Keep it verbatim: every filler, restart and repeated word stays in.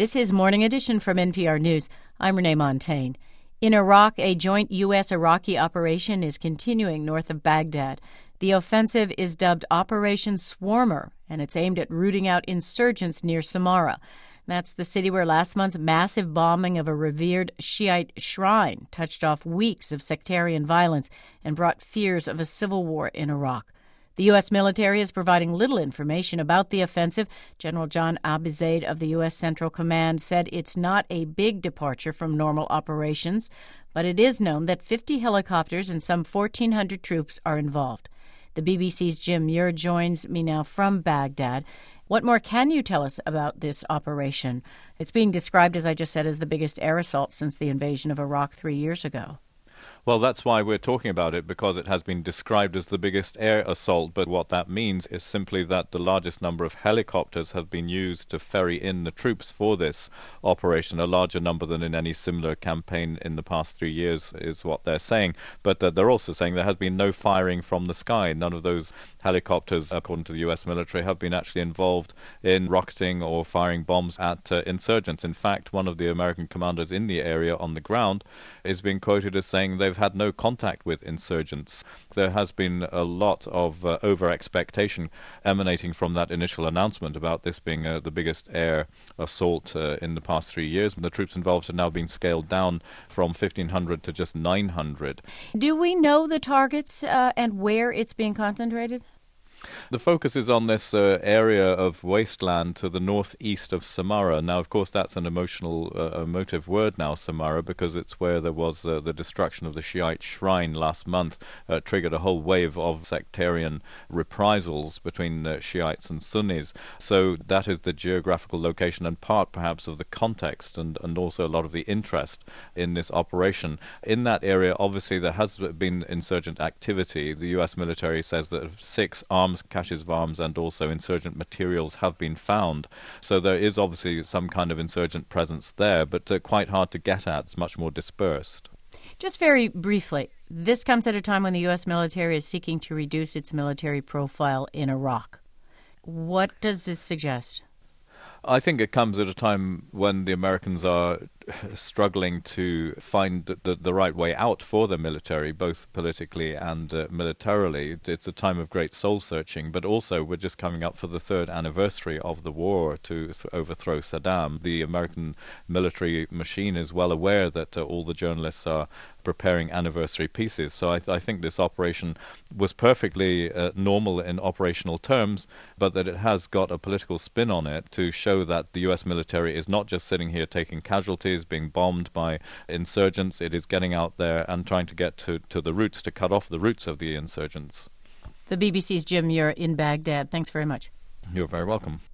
This is Morning Edition from N P R News. I'm Renee Montaigne. In Iraq, a joint U S Iraqi operation is continuing north of Baghdad. The offensive is dubbed Operation Swarmer, and it's aimed at rooting out insurgents near Samarra. That's the city where last month's massive bombing of a revered Shiite shrine touched off weeks of sectarian violence and brought fears of a civil war in Iraq. The U S military is providing little information about the offensive. General John Abizaid of the U S Central Command said it's not a big departure from normal operations, but it is known that fifty helicopters and some fourteen hundred troops are involved. The B B C's Jim Muir joins me now from Baghdad. What more can you tell us about this operation? It's being described, as I just said, as the biggest air assault since the invasion of Iraq three years ago. Well, that's why we're talking about it, because it has been described as the biggest air assault. But what that means is simply that the largest number of helicopters have been used to ferry in the troops for this operation, a larger number than in any similar campaign in the past three years is what they're saying. But uh, they're also saying there has been no firing from the sky. None of those helicopters, according to the U S military, have been actually involved in rocketing or firing bombs at uh, insurgents. In fact, one of the American commanders in the area on the ground is being quoted as saying they've had no contact with insurgents. There has been a lot of uh, over-expectation emanating from that initial announcement about this being uh, the biggest air assault uh, in the past three years. The troops involved are now being scaled down from fifteen hundred to just nine hundred. Do we know the targets uh, and where it's being concentrated? The focus is on this uh, area of wasteland to the northeast of Samarra. Now, of course, that's an emotional, uh, emotive word now, Samarra, because it's where there was uh, the destruction of the Shiite shrine last month, uh, triggered a whole wave of sectarian reprisals between uh, Shiites and Sunnis. So that is the geographical location and part, perhaps, of the context and, and also a lot of the interest in this operation. In that area, obviously, there has been insurgent activity. The U S military says that six armed caches of arms and also insurgent materials have been found. So there is obviously some kind of insurgent presence there, but uh, quite hard to get at. It's much more dispersed. Just very briefly, this comes at a time when the U S military is seeking to reduce its military profile in Iraq. What does this suggest? I think it comes at a time when the Americans are struggling to find the, the right way out for the military, both politically and uh, militarily. It's a time of great soul-searching, but also we're just coming up for the third anniversary of the war to th- overthrow Saddam. The American military machine is well aware that uh, all the journalists are preparing anniversary pieces. So I, th- I think this operation was perfectly uh, normal in operational terms, but that it has got a political spin on it to show that the U S military is not just sitting here taking casualties, being bombed by insurgents. It is getting out there and trying to get to, to the roots, to cut off the roots of the insurgents. The B B C's Jim Muir in Baghdad. Thanks very much. You're very welcome.